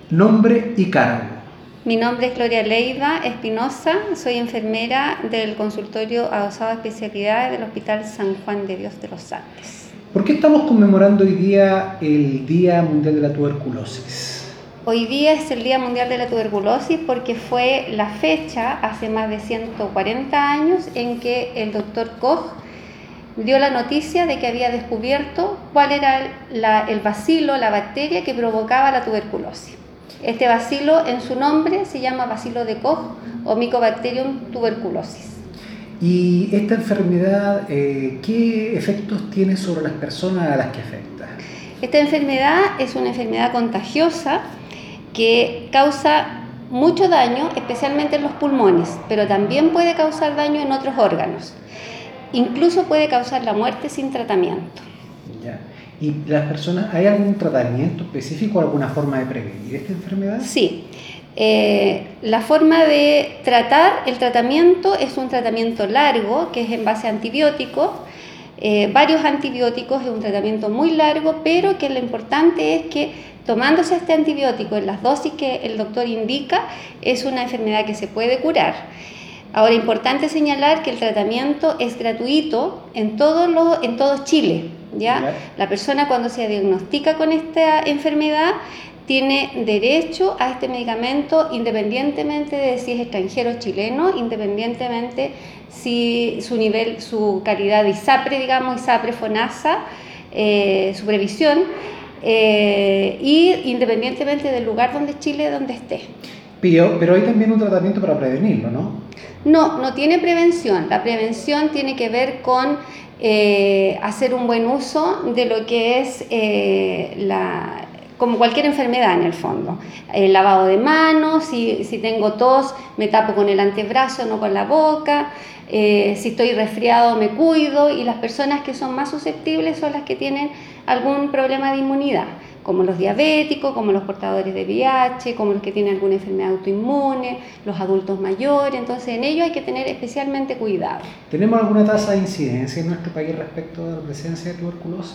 Nombre y cargo. Mi nombre es Gloria Leiva Espinosa, soy enfermera del consultorio adosado a especialidades del Hospital San Juan de Dios de los Andes. ¿Por qué estamos conmemorando hoy día el Día Mundial de la Tuberculosis? Hoy día es el Día Mundial de la Tuberculosis porque fue la fecha, hace más de 140 años, en que el doctor Koch dio la noticia de que había descubierto cuál era el bacilo, la bacteria que provocaba la tuberculosis. Este bacilo, en su nombre, se llama bacilo de Koch o Mycobacterium tuberculosis. ¿Y esta enfermedad qué efectos tiene sobre las personas a las que afecta? Esta enfermedad es una enfermedad contagiosa que causa mucho daño, especialmente en los pulmones, pero también puede causar daño en otros órganos. Incluso puede causar la muerte sin tratamiento. Ya. ¿Y las personas, hay algún tratamiento específico, alguna forma de prevenir esta enfermedad? Sí. La forma de tratar, el tratamiento es un tratamiento largo, que es en base a antibióticos, varios antibióticos, es un tratamiento muy largo, pero que lo importante es que tomándose este antibiótico en las dosis que el doctor indica, es una enfermedad que se puede curar. Ahora, importante señalar que el tratamiento es gratuito en todo Chile, ¿ya? La persona cuando se diagnostica con esta enfermedad tiene derecho a este medicamento independientemente de si es extranjero o chileno, independientemente si su calidad de ISAPRE, digamos, ISAPRE FONASA, su previsión, y independientemente del lugar donde Chile, donde esté. Pero hay también un tratamiento para prevenirlo, ¿no? No tiene prevención. La prevención tiene que ver con hacer un buen uso de lo que es como cualquier enfermedad en el fondo. El lavado de manos, si tengo tos, me tapo con el antebrazo, no con la boca. Si estoy resfriado, me cuido. Y las personas que son más susceptibles son las que tienen algún problema de inmunidad, como los diabéticos, como los portadores de VIH, como los que tienen alguna enfermedad autoinmune, los adultos mayores. Entonces, en ello hay que tener especialmente cuidado. ¿Tenemos alguna tasa de incidencia en nuestro país respecto a la presencia de tuberculosis?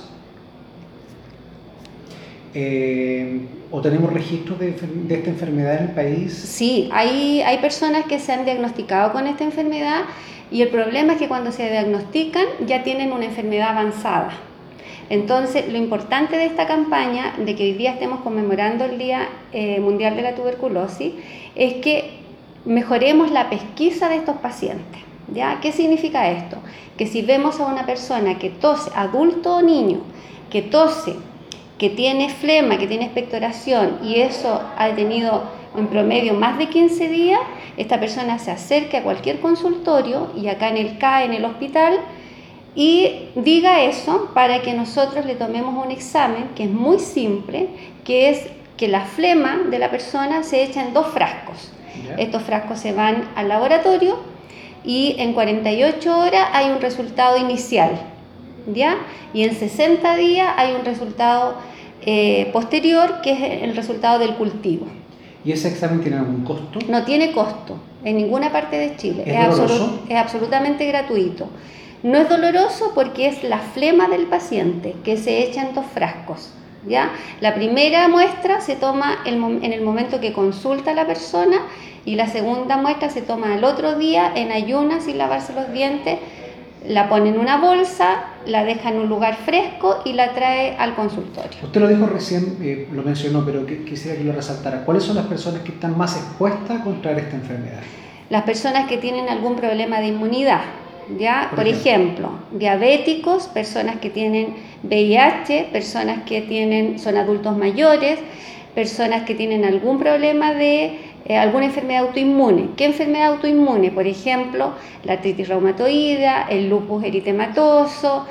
¿O tenemos registros de esta enfermedad en el país? Sí, hay personas que se han diagnosticado con esta enfermedad y el problema es que cuando se diagnostican ya tienen una enfermedad avanzada. Entonces, lo importante de esta campaña, de que hoy día estemos conmemorando el Día Mundial de la Tuberculosis, es que mejoremos la pesquisa de estos pacientes. ¿Ya? ¿Qué significa esto? Que si vemos a una persona que tose, adulto o niño, que tose, que tiene flema, que tiene expectoración y eso ha tenido en promedio más de 15 días, esta persona se acerque a cualquier consultorio y acá en el CAE, en el hospital, y diga eso para que nosotros le tomemos un examen que es muy simple, que es que la flema de la persona se echa en 2 frascos. ¿Ya? Estos frascos se van al laboratorio y en 48 horas hay un resultado inicial, ¿ya? Y en 60 días hay un resultado posterior, que es el resultado del cultivo. ¿Y ese examen tiene algún costo? No tiene costo en ninguna parte de Chile. Es absolutamente gratuito. No es doloroso porque es la flema del paciente que se echa en 2 frascos. ¿Ya? La primera muestra se toma en el momento que consulta a la persona y la segunda muestra se toma al otro día en ayunas sin lavarse los dientes, la pone en una bolsa, la deja en un lugar fresco y la trae al consultorio. Usted lo dijo recién, lo mencionó, pero quisiera que lo resaltara. ¿Cuáles son las personas que están más expuestas a contraer esta enfermedad? Las personas que tienen algún problema de inmunidad. ¿Ya? Por ejemplo, diabéticos, personas que tienen VIH, personas que son adultos mayores, personas que tienen algún problema de alguna enfermedad autoinmune. ¿Qué enfermedad autoinmune? Por ejemplo, la artritis reumatoidea, el lupus eritematoso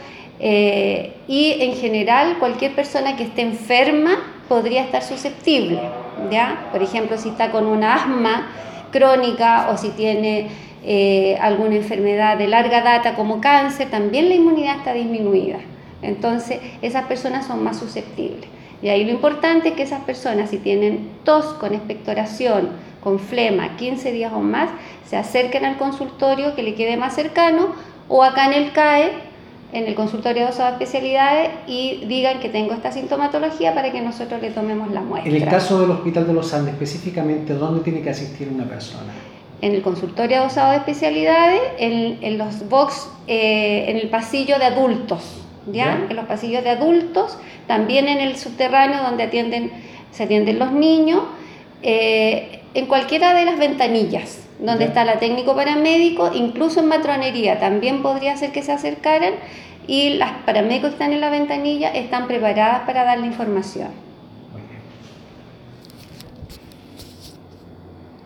y en general cualquier persona que esté enferma podría estar susceptible. ¿Ya? Por ejemplo, si está con una asma crónica o si tiene alguna enfermedad de larga data como cáncer, también la inmunidad está disminuida. Entonces, esas personas son más susceptibles. Y ahí lo importante es que esas personas, si tienen tos con expectoración, con flema, 15 días o más, se acerquen al consultorio que le quede más cercano o acá en el CAE en el consultorio de OSA de especialidades y digan que tengo esta sintomatología para que nosotros le tomemos la muestra. En el caso del Hospital de los Andes, específicamente, ¿dónde tiene que asistir una persona? En el consultorio de OSA de especialidades, en los box, en el pasillo de adultos, ¿ya? En los pasillos de adultos, también en el subterráneo donde se atienden los niños, en cualquiera de las ventanillas donde está la técnico paramédico, incluso en matronería también podría ser que se acercaran, y las paramédicos que están en la ventanilla están preparadas para dar la información.